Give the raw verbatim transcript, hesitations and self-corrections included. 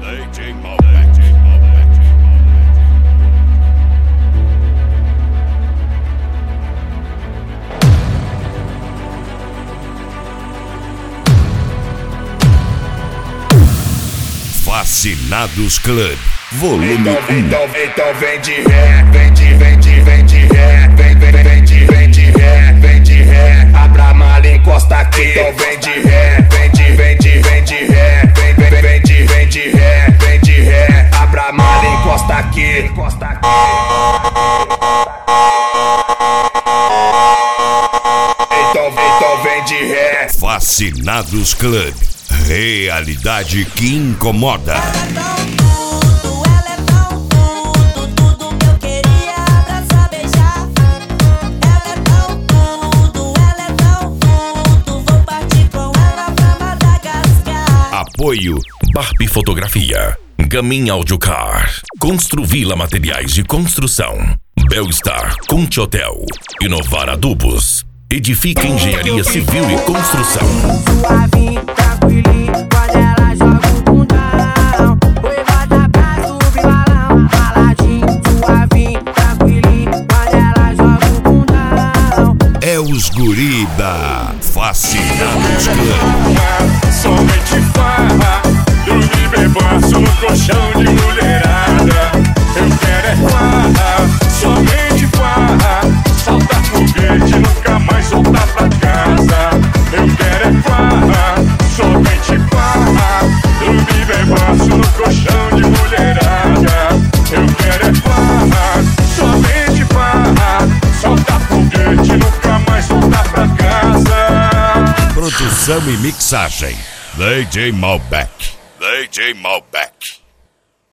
D J Malbec. Fascinados Club, volume Então, um. então, então vem de ré, vem de, vem de, vem de ré, vem, vem, vem de, vem de ré, vem de ré, abra a mala, encosta aqui. Então vem de ré, vem de, vem de, vem de ré, vem, vem, vem, vem de, vem de ré, vem de ré, abra a mala, encosta aqui, encosta aqui. Então, então vem de ré. Fascinados Club, realidade que incomoda. Apoio Barbie Fotografia, Gamin Audiocar, Construvila Materiais de Construção, Belstar Conte Hotel, Inovar Adubos, Edifica Engenharia Civil e Construção. Suavinho, tranquilinho, quando ela joga o bundão. Oi, bota pra subir balão, baladinho, suavinho, tranquilinho, quando ela joga o bundão. É os guri da Fascinados Club. Somente farra, dormir bebaço no colchão de mulherada. Eu quero é farra, somente farra, saltar foguete, nunca mais voltar pra casa. Eu quero é farra, somente farra, dormir bebaço no colchão de mulherada. Eu quero é farra, somente farra, saltar foguete, nunca mais voltar pra casa. Produção e mixagem D J Malbec. D J Malbec.